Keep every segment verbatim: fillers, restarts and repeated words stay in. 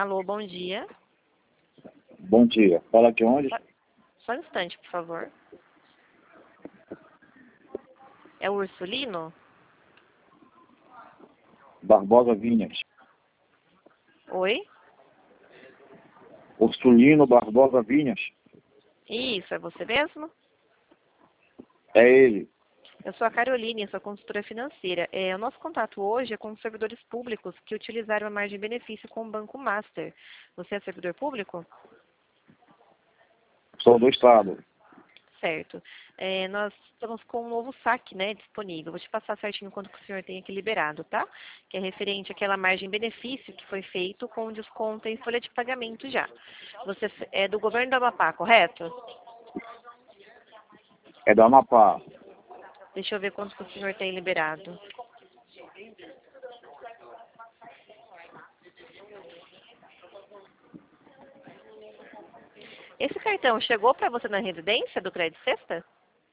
Alô, bom dia. Bom dia. Fala de onde? Só, só um instante, por favor. É o Ursulino? Barbosa Vinhas. Oi? Ursulino Barbosa Vinhas. Isso, é você mesmo? É ele. Eu sou a Caroline, sou consultora financeira. É, o nosso contato hoje é com os servidores públicos que utilizaram a margem de benefício com o Banco Master. Você é servidor público? Sou do Estado. Certo. É, nós estamos com um novo saque, né, disponível. Vou te passar certinho quanto que o senhor tem aqui liberado, tá? Que é referente àquela margem de benefício que foi feito com desconto em folha de pagamento já. Você é do governo do Amapá, correto? É do Amapá. Deixa eu ver quanto que o senhor tem liberado. Esse cartão chegou para você na residência do Crédito Sexta?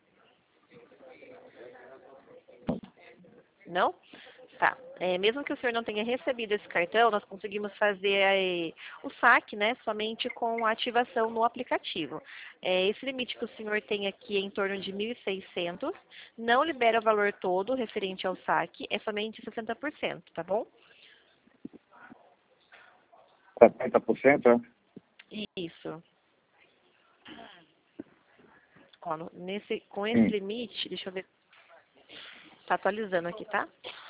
Não? Tá. É, mesmo que o senhor não tenha recebido esse cartão, nós conseguimos fazer é, o saque, né, somente com a ativação no aplicativo. É, esse limite que o senhor tem aqui é em torno de mil e seiscentos, não libera o valor todo referente ao saque, é somente sessenta por cento, tá bom? setenta por cento, é? Isso. Ó, no- nesse, com esse Sim. limite, deixa eu ver, tá atualizando aqui, tá?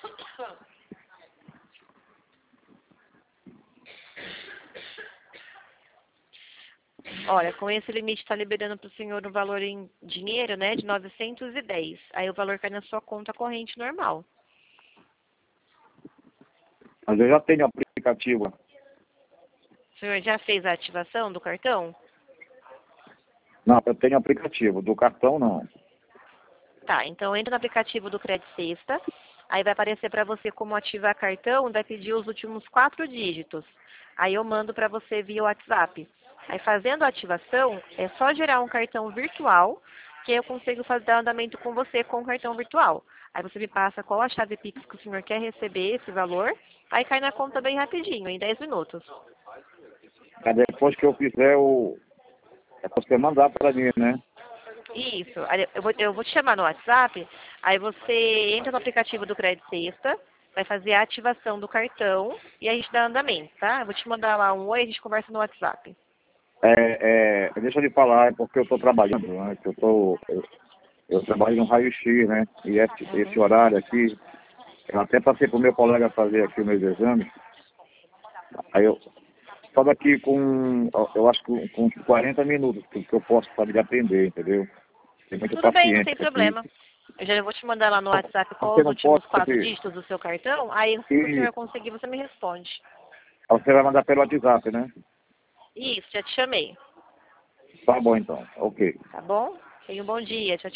Olha, com esse limite está liberando para o senhor um valor em dinheiro, né, de novecentos e dez. Aí o valor cai na sua conta corrente normal. Mas eu já tenho aplicativo. O senhor já fez a ativação do cartão? Não, eu tenho aplicativo. Do cartão, não. Tá, então entra no aplicativo do Crédito Sexta. Aí vai aparecer para você como ativar cartão, vai pedir os últimos quatro dígitos. Aí eu mando para você via WhatsApp. Aí fazendo a ativação, é só gerar um cartão virtual, que eu consigo fazer andamento com você com o cartão virtual. Aí você me passa qual a chave Pix que o senhor quer receber esse valor, aí cai na conta bem rapidinho, em dez minutos. Aí depois que eu fizer o... É pra você mandar para mim, né? Isso. Aí Eu vou, eu vou te chamar no WhatsApp, aí você entra no aplicativo do Crédito Sexta, vai fazer a ativação do cartão e a gente dá andamento, tá? Eu vou te mandar lá um oi, a gente conversa no WhatsApp. É, é, deixa eu lhe falar, é porque eu estou trabalhando, né? Que eu, tô, eu, eu trabalho no raio-x, né? E esse, esse Uhum. horário aqui, eu até passei para o meu colega fazer aqui os meus exames. Aí eu, só daqui com, eu acho que com uns quarenta minutos que, que eu posso saber atender, entendeu? Tem muita Tudo bem, não tem paciência aqui. problema. Eu já vou te mandar lá no WhatsApp qual Você os não últimos quatro pode... dígitos do seu cartão, aí se o E senhor conseguir, você me responde. você vai mandar pelo WhatsApp, né? Isso, já te chamei. Tá bom então, ok. Tá bom? Tenha um bom dia. Tchau, tchau.